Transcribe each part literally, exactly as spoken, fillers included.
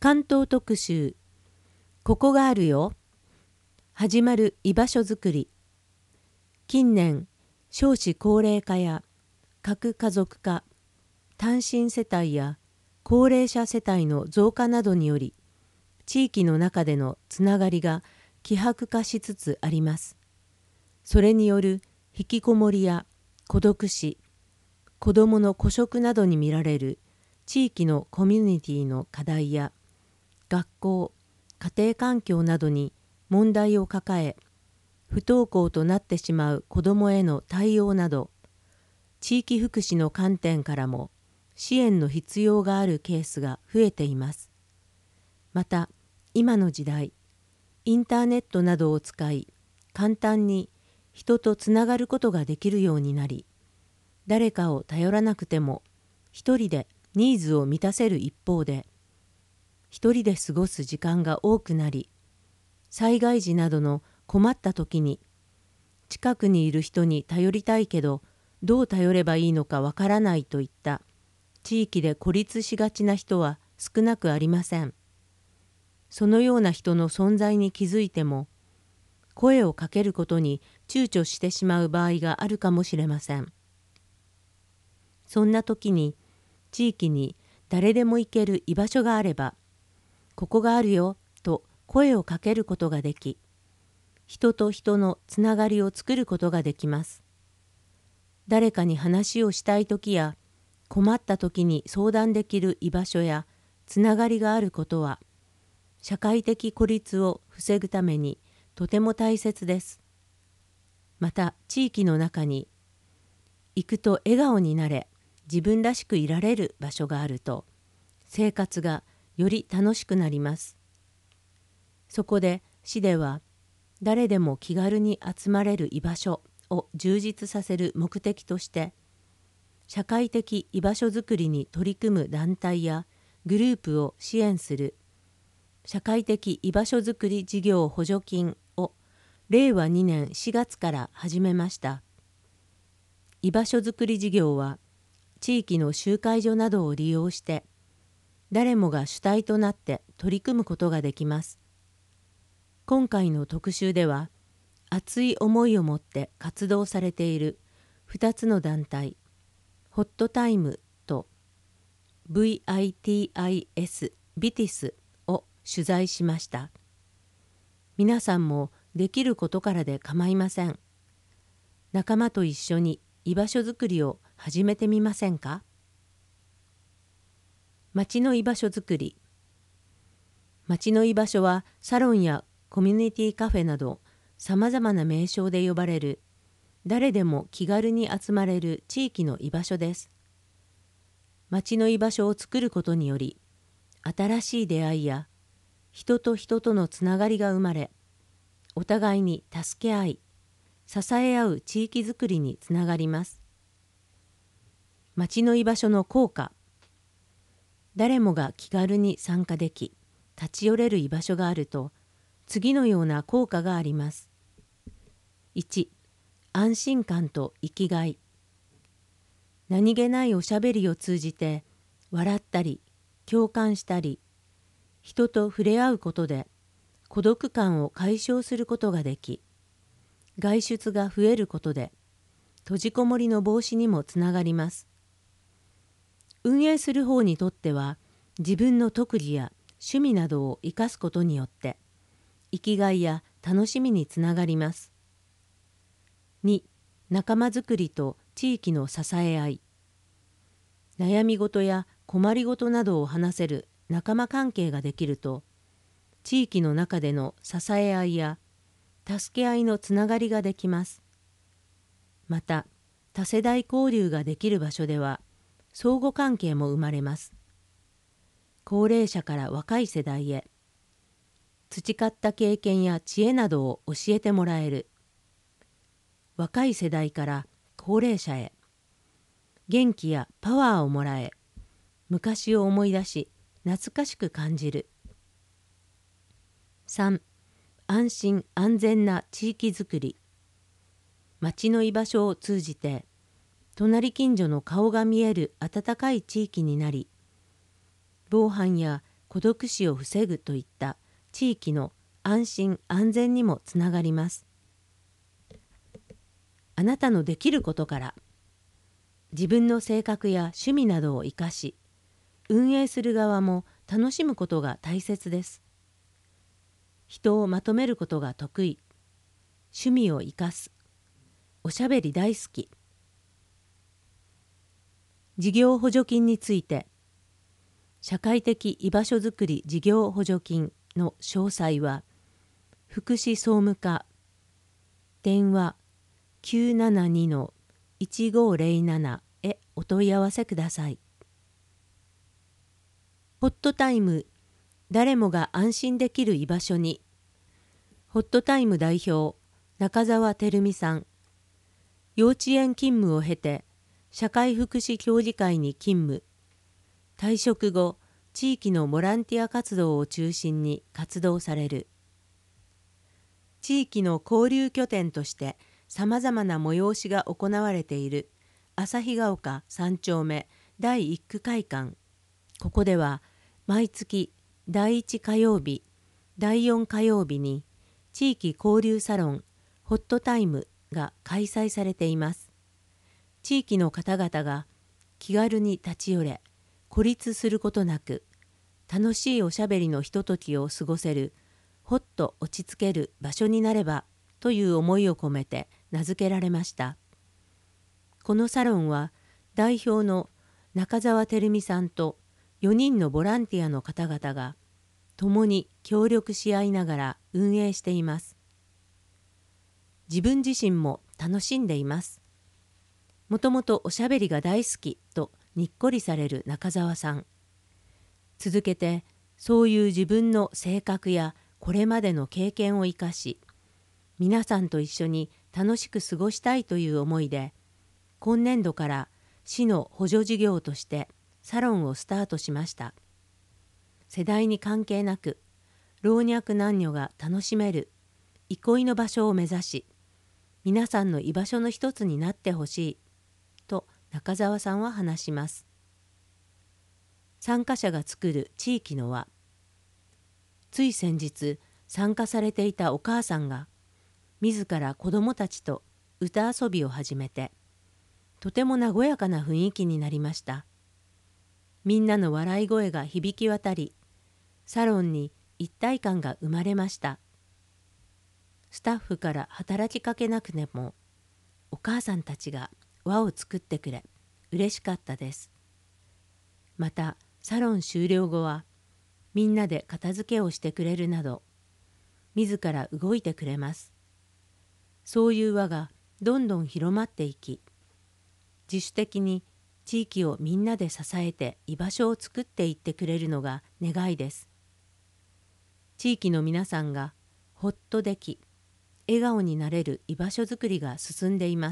関東特集、ここがあるよ。始まる居場所づくり。近年、少子高齢化や核家族化、単身世帯や高齢者世帯の増加などにより、地域の中でのつながりが希薄化しつつあります。それによる引きこもりや孤独死、子どもの孤食などに見られる地域のコミュニティの課題や、学校、家庭環境などに問題を抱え、不登校となってしまう子どもへの対応など、地域福祉の観点からも支援の必要があるケースが増えています。また、今の時代、インターネットなどを使い、簡単に人とつながることができるようになり、誰かを頼らなくても一人でニーズを満たせる一方で、一人で過ごす時間が多くなり、災害時などの困った時に、近くにいる人に頼りたいけど、どう頼ればいいのかわからないといった地域で孤立しがちな人は少なくありません。そのような人の存在に気づいても、声をかけることに躊躇してしまう場合があるかもしれません。そんな時に、地域に誰でも行ける居場所があれば、ここがあるよと声をかけることができ、人と人のつながりを作ることができます。誰かに話をしたいときや、困ったときに相談できる居場所やつながりがあることは、社会的孤立を防ぐためにとても大切です。また、地域の中に、行くと笑顔になれ、自分らしくいられる場所があると、生活がより楽しくなります。そこで市では、誰でも気軽に集まれる居場所を充実させる目的として、社会的居場所づくりに取り組む団体やグループを支援する社会的居場所づくり事業補助金をれいわにねんしがつから始めました。居場所づくり事業は、地域の集会所などを利用して、誰もが主体となって取り組むことができます。今回の特集では、熱い思いを持って活動されているふたつの団体、ホットタイムと ブイアイティーアイエス ビティスを取材しました。皆さんもできることからで構いません。仲間と一緒に居場所づくりを始めてみませんか？町の居場所づくり。町の居場所はサロンやコミュニティカフェなどさまざまな名称で呼ばれる、誰でも気軽に集まれる地域の居場所です。町の居場所を作ることにより、新しい出会いや人と人とのつながりが生まれ、お互いに助け合い、支え合う地域づくりにつながります。町の居場所の効果。誰もが気軽に参加でき、立ち寄れる居場所があると、次のような効果があります。いち、安心感と生きがい。何気ないおしゃべりを通じて、笑ったり、共感したり、人と触れ合うことで、孤独感を解消することができ、外出が増えることで、閉じこもりの防止にもつながります。運営する方にとっては、自分の特技や趣味などを生かすことによって、生きがいや楽しみにつながります。に、仲間づくりと地域の支え合い。悩み事や困りごとなどを話せる仲間関係ができると、地域の中での支え合いや助け合いのつながりができます。また、多世代交流ができる場所では、相互関係も生まれます。高齢者から若い世代へ、培った経験や知恵などを教えてもらえる。若い世代から高齢者へ、元気やパワーをもらえ、昔を思い出し、懐かしく感じる。さん、安心安全な地域づくり。町の居場所を通じて、隣近所の顔が見える温かい地域になり、防犯や孤独死を防ぐといった地域の安心安全にもつながります。あなたのできることから自分の性格や趣味などを生かし、運営する側も楽しむことが大切です。人をまとめることが得意、趣味を生かす、おしゃべり大好き。事業補助金について、社会的居場所づくり事業補助金の詳細は、福祉総務課、電話 きゅうななにのいちごぜろなな へお問い合わせください。ホットタイム、誰もが安心できる居場所に。ホットタイム代表、中澤照美さん。幼稚園勤務を経て、社会福祉協議会に勤務。退職後、地域のボランティア活動を中心に活動される。地域の交流拠点としてさまざまな催しが行われている旭ヶ丘三丁目第一区会館。ここでは毎月だいいち火曜日、だいよん火曜日に地域交流サロンホットタイムが開催されています。地域の方々が気軽に立ち寄れ、孤立することなく楽しいおしゃべりのひとときを過ごせる、ほっと落ち着ける場所になればという思いを込めて名付けられました。このサロンは代表の中澤照美さんとよにんのボランティアの方々が共に協力し合いながら運営しています。自分自身も楽しんでいます。もともとおしゃべりが大好きとにっこりされる中澤さん。続けてそういう自分の性格やこれまでの経験を生かし、皆さんと一緒に楽しく過ごしたいという思いで、今年度から市の補助事業としてサロンをスタートしました。世代に関係なく、老若男女が楽しめる憩いの場所を目指し、皆さんの居場所の一つになってほしいと中澤さんは話します。参加者が作る地域の輪。つい先日参加されていたお母さんが自ら子どもたちと歌遊びを始めて、とても和やかな雰囲気になりました。みんなの笑い声が響き渡り、サロンに一体感が生まれました。スタッフから働きかけなくても、お母さんたちが輪を作ってくれ、嬉しかったです。また、サロン終了後は、みんなで片付けをしてくれるなど、自ら動いてくれます。そういう輪がどんどん広まっていき、自主的に地域をみんなで支えて居場所を作っていってくれるのが願いです。地域の皆さんがほっとでき、笑顔になれる居場所づくりが進んでいます。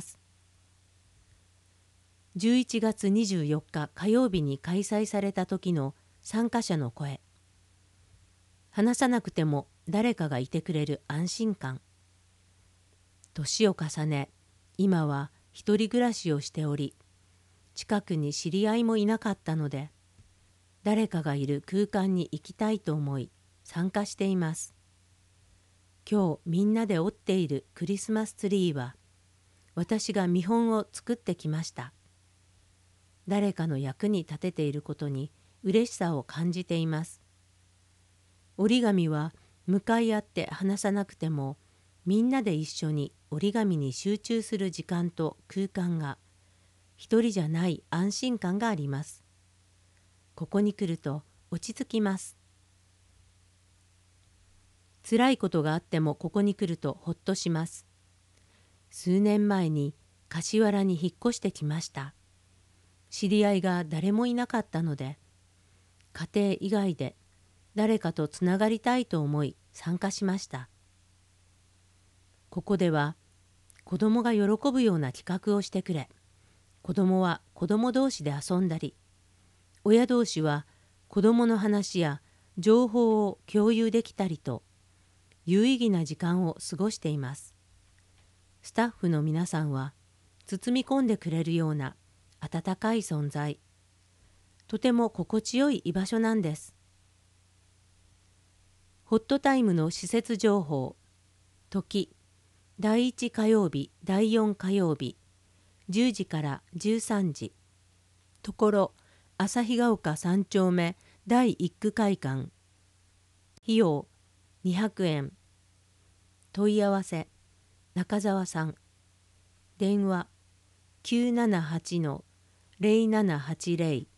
じゅういちがつにじゅうよっか火曜日に開催された時の参加者の声。話さなくても誰かがいてくれる安心感。年を重ね、今は一人暮らしをしており、近くに知り合いもいなかったので、誰かがいる空間に行きたいと思い参加しています。今日みんなで折っているクリスマスツリーは、私が見本を作ってきました。誰かの役に立てていることに嬉しさを感じています。折り紙は向かい合って話さなくても、みんなで一緒に折り紙に集中する時間と空間が、一人じゃない安心感があります。ここに来ると落ち着きます。辛いことがあってもここに来るとほっとします。数年前に柏原に引っ越してきました。知り合いが誰もいなかったので、家庭以外で誰かとつながりたいと思い参加しました。ここでは子供が喜ぶような企画をしてくれ、子供は子供同士で遊んだり、親同士は子供の話や情報を共有できたりと、有意義な時間を過ごしています。スタッフの皆さんは包み込んでくれるような温かい存在。とても心地よい居場所なんです。 ホットタイムの施設情報。時、だいいち火曜日、だいよん火曜日、じゅうじからじゅうさんじ。ところ、旭ヶ丘さん丁目だいいっ区会館。費用、にひゃくえん。問い合わせ、中澤さん。電話、きゅうななはちのゼロななはちゼロ。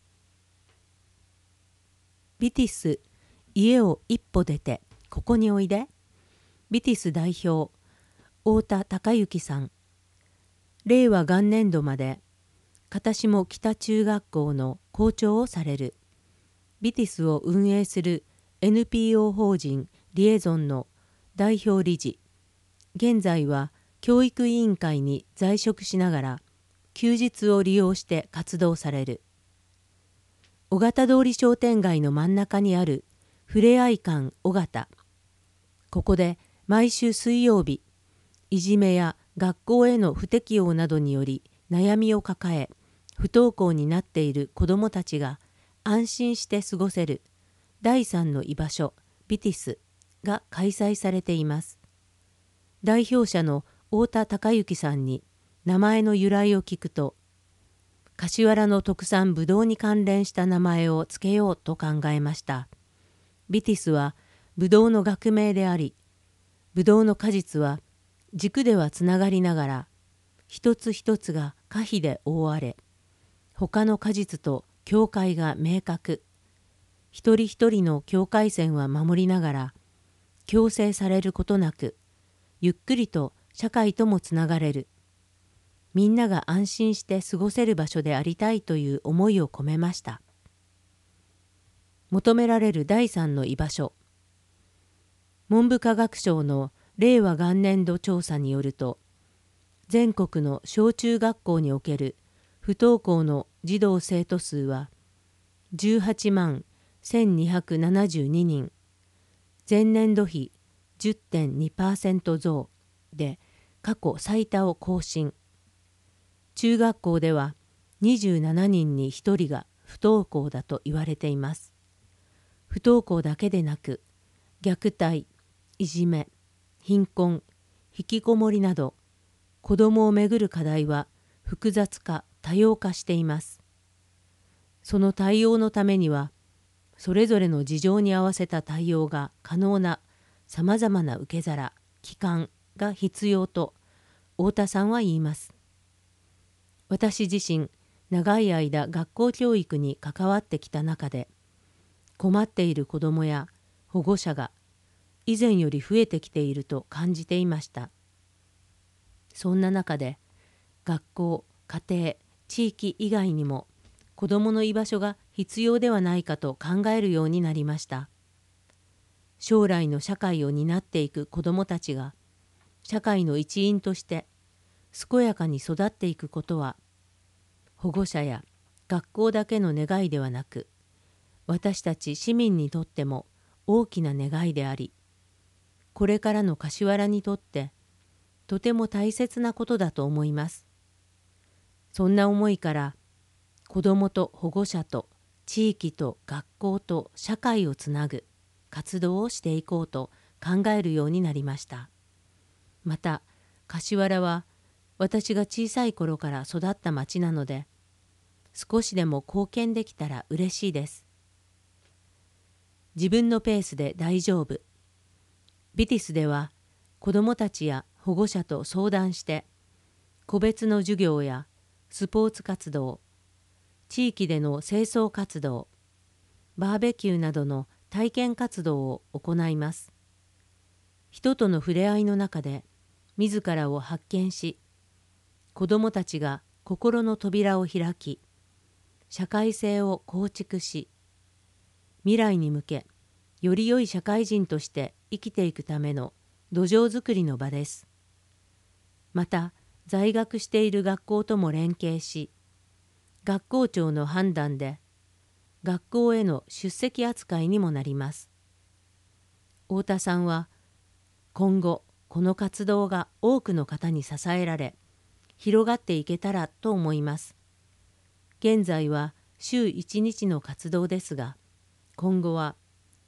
ビティス、家を一歩出て、ここにおいで。ビティス代表、太田孝之さん。令和元年度まで、片下北中学校の校長をされる。ビティスを運営する エヌピーオー 法人リエゾンの代表理事。現在は教育委員会に在職しながら、休日を利用して活動される。尾形通り商店街の真ん中にあるふれあい館尾形。ここで毎週水曜日、いじめや学校への不適応などにより悩みを抱え、不登校になっている子どもたちが安心して過ごせる第三の居場所ビティスが開催されています。代表者の太田孝之さんに名前の由来を聞くと、柏原の特産ぶどうに関連した名前を付けようと考えました。ビティスはぶどうの学名であり、ぶどうの果実は軸ではつながりながら、一つ一つが果皮で覆われ、他の果実と境界が明確。一人一人の境界線は守りながら、強制されることなく、ゆっくりと社会ともつながれる。みんなが安心して過ごせる場所でありたいという思いを込めました。求められる第三の居場所。文部科学省の令和元年度調査によると、全国の小中学校における不登校の児童生徒数はじゅうはちまんせんにひゃくななじゅうににん、前年度比 じゅってんにパーセント 増で過去最多を更新。中学校ではにじゅうななにんにひとりが不登校だと言われています。不登校だけでなく、虐待、いじめ、貧困、引きこもりなど、子どもをめぐる課題は複雑化、多様化しています。その対応のためには、それぞれの事情に合わせた対応が可能なさまざまな受け皿、機関が必要と太田さんは言います。私自身、長い間学校教育に関わってきた中で、困っている子どもや保護者が以前より増えてきていると感じていました。そんな中で、学校、家庭、地域以外にも子どもの居場所が必要ではないかと考えるようになりました。将来の社会を担っていく子どもたちが社会の一員として健やかに育っていくことは、保護者や学校だけの願いではなく、私たち市民にとっても大きな願いであり、これからの柏原にとってとても大切なことだと思います。そんな思いから、子どもと保護者と地域と学校と社会をつなぐ活動をしていこうと考えるようになりました。また、柏原は私が小さい頃から育った町なので、少しでも貢献できたら嬉しいです。自分のペースで大丈夫。ビティスでは子どもたちや保護者と相談して、個別の授業やスポーツ活動、地域での清掃活動、バーベキューなどの体験活動を行います。人との触れ合いの中で自らを発見し、子どもたちが心の扉を開き、社会性を構築し、未来に向けより良い社会人として生きていくための土壌づくりの場です。また、在学している学校とも連携し、学校長の判断で学校への出席扱いにもなります。太田さんは、今後この活動が多くの方に支えられ、広がっていけたらと思います。現在は週いちにちの活動ですが、今後は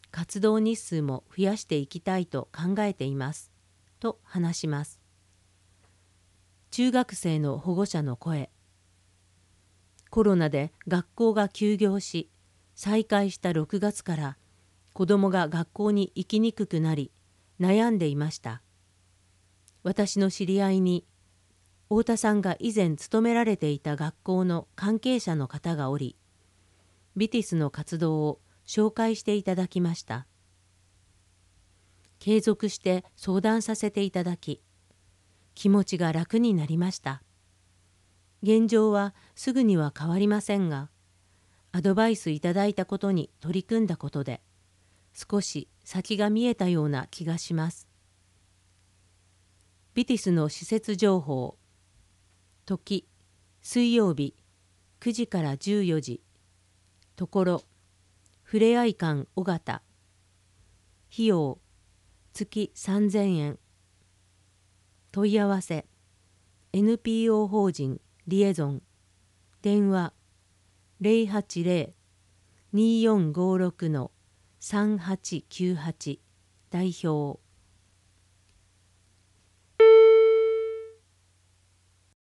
活動日数も増やしていきたいと考えています。と話します。中学生の保護者の声。コロナで学校が休業し、再開したろくがつから子どもが学校に行きにくくなり、悩んでいました。私の知り合いに、太田さんが以前勤められていた学校の関係者の方がおり、ビティスの活動を紹介していただきました。継続して相談させていただき、気持ちが楽になりました。現状はすぐには変わりませんが、アドバイスいただいたことに取り組んだことで、少し先が見えたような気がします。ビティスの施設情報。時、水曜日、くじからじゅうよじ。ところ、ふれあい館尾形。費用、月さんぜんえん。問い合わせ、エヌピーオー 法人リエゾン。電話、ゼロはちゼロ にーよんごろく さんはちきゅうはち。代表。